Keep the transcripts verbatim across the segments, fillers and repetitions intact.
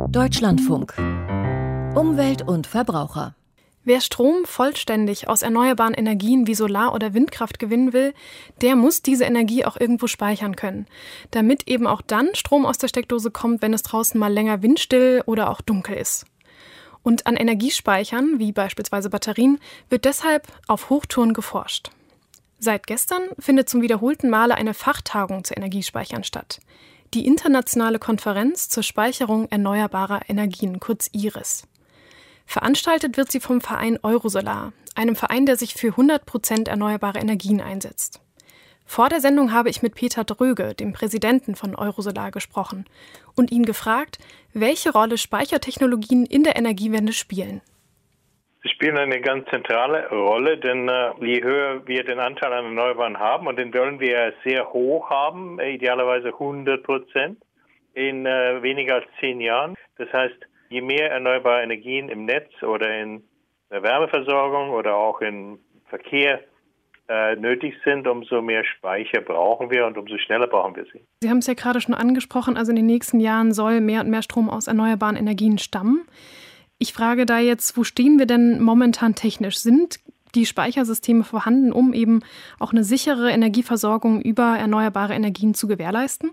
Deutschlandfunk. Umwelt und Verbraucher. Wer Strom vollständig aus erneuerbaren Energien wie Solar- oder Windkraft gewinnen will, der muss diese Energie auch irgendwo speichern können, damit eben auch dann Strom aus der Steckdose kommt, wenn es draußen mal länger windstill oder auch dunkel ist. Und an Energiespeichern, wie beispielsweise Batterien, wird deshalb auf Hochtouren geforscht. Seit gestern findet zum wiederholten Male eine Fachtagung zu Energiespeichern statt. Die Internationale Konferenz zur Speicherung erneuerbarer Energien, kurz I R I S. Veranstaltet wird sie vom Verein Eurosolar, einem Verein, der sich für hundert Prozent erneuerbare Energien einsetzt. Vor der Sendung habe ich mit Peter Dröge, dem Präsidenten von Eurosolar, gesprochen und ihn gefragt, welche Rolle Speichertechnologien in der Energiewende spielen. Sie spielen eine ganz zentrale Rolle, denn äh, je höher wir den Anteil an Erneuerbaren haben, und den wollen wir sehr hoch haben, äh, idealerweise hundert Prozent in äh, weniger als zehn Jahren. Das heißt, je mehr erneuerbare Energien im Netz oder in der Wärmeversorgung oder auch im Verkehr äh, nötig sind, umso mehr Speicher brauchen wir und umso schneller brauchen wir sie. Sie haben es ja gerade schon angesprochen, also in den nächsten Jahren soll mehr und mehr Strom aus erneuerbaren Energien stammen. Ich frage da jetzt, wo stehen wir denn momentan technisch? Sind die Speichersysteme vorhanden, um eben auch eine sichere Energieversorgung über erneuerbare Energien zu gewährleisten?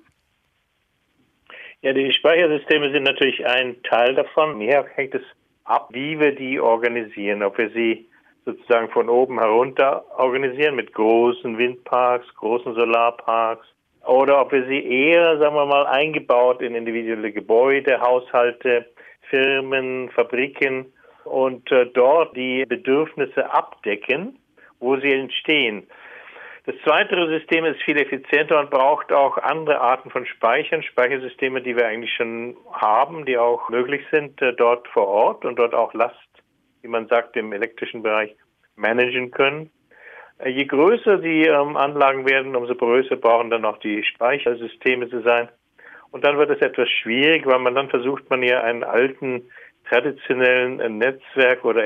Ja, die Speichersysteme sind natürlich ein Teil davon. Hier hängt es ab, wie wir die organisieren. Ob wir sie sozusagen von oben herunter organisieren mit großen Windparks, großen Solarparks, oder ob wir sie eher, sagen wir mal, eingebaut in individuelle Gebäude, Haushalte, Firmen, Fabriken und äh, dort die Bedürfnisse abdecken, wo sie entstehen. Das zweite System ist viel effizienter und braucht auch andere Arten von Speichern, Speichersysteme, die wir eigentlich schon haben, die auch möglich sind äh, dort vor Ort und dort auch Last, wie man sagt, im elektrischen Bereich managen können. Äh, je größer die ähm, Anlagen werden, umso größer brauchen dann auch die Speichersysteme zu sein. Und dann wird es etwas schwierig, weil man dann versucht, man ja einen alten, traditionellen äh, Netzwerk- oder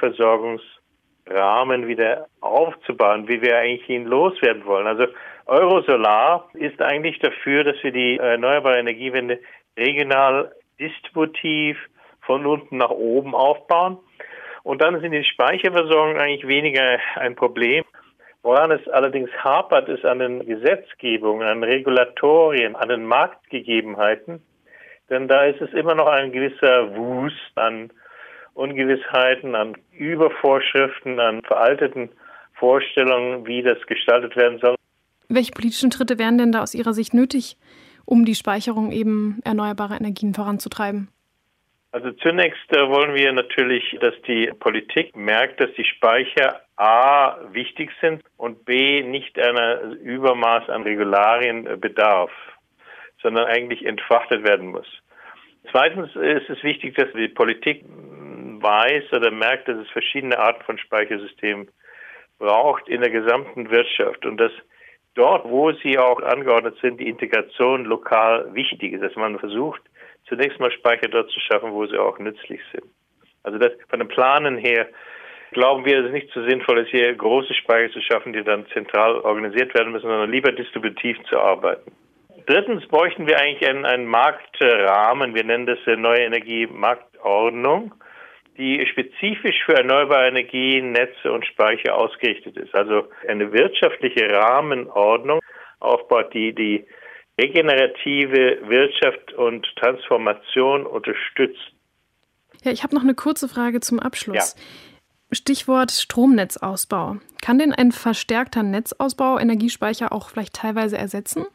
Energieversorgungsrahmen wieder aufzubauen, wie wir eigentlich ihn loswerden wollen. Also Eurosolar ist eigentlich dafür, dass wir die erneuerbare Energiewende regional distributiv von unten nach oben aufbauen. Und dann sind die Speicherversorgungen eigentlich weniger ein Problem. Woran es allerdings hapert, ist an den Gesetzgebungen, an Regulatorien, an den Marktgegebenheiten. Denn da ist es immer noch ein gewisser Wust an Ungewissheiten, an Übervorschriften, an veralteten Vorstellungen, wie das gestaltet werden soll. Welche politischen Schritte wären denn da aus Ihrer Sicht nötig, um die Speicherung eben erneuerbarer Energien voranzutreiben? Also zunächst äh, wollen wir natürlich, dass die Politik merkt, dass die Speicher A wichtig sind und B nicht einer Übermaß an Regularien äh, bedarf, sondern eigentlich entfachtet werden muss. Zweitens ist es wichtig, dass die Politik weiß oder merkt, dass es verschiedene Arten von Speichersystemen braucht in der gesamten Wirtschaft und dass dort, wo sie auch angeordnet sind, die Integration lokal wichtig ist, dass man versucht, zunächst mal Speicher dort zu schaffen, wo sie auch nützlich sind. Also das, von den Planen her glauben wir, dass es nicht so sinnvoll ist, hier große Speicher zu schaffen, die dann zentral organisiert werden müssen, sondern lieber distributiv zu arbeiten. Drittens bräuchten wir eigentlich einen, einen Marktrahmen, wir nennen das neue Energiemarktordnung, die spezifisch für erneuerbare Energien, Netze und Speicher ausgerichtet ist. Also eine wirtschaftliche Rahmenordnung aufbaut, die die regenerative Wirtschaft und Transformation unterstützt. Ja, ich habe noch eine kurze Frage zum Abschluss. Ja. Stichwort Stromnetzausbau. Kann denn ein verstärkter Netzausbau Energiespeicher auch vielleicht teilweise ersetzen?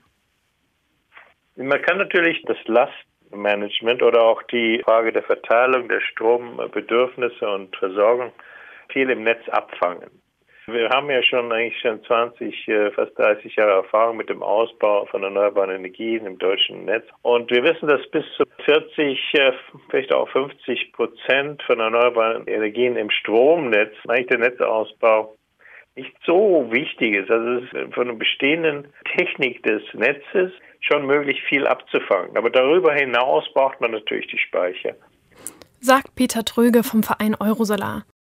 Man kann natürlich das Lastmanagement oder auch die Frage der Verteilung der Strombedürfnisse und Versorgung viel im Netz abfangen. Wir haben ja schon eigentlich schon zwanzig, fast dreißig Jahre Erfahrung mit dem Ausbau von erneuerbaren Energien im deutschen Netz. Und wir wissen, dass bis zu vierzig, vielleicht auch fünfzig Prozent von erneuerbaren Energien im Stromnetz, eigentlich der Netzausbau, nicht so wichtig ist. Also es ist von der bestehenden Technik des Netzes schon möglich, viel abzufangen. Aber darüber hinaus braucht man natürlich die Speicher. Sagt Peter Dröge vom Verein Eurosolar.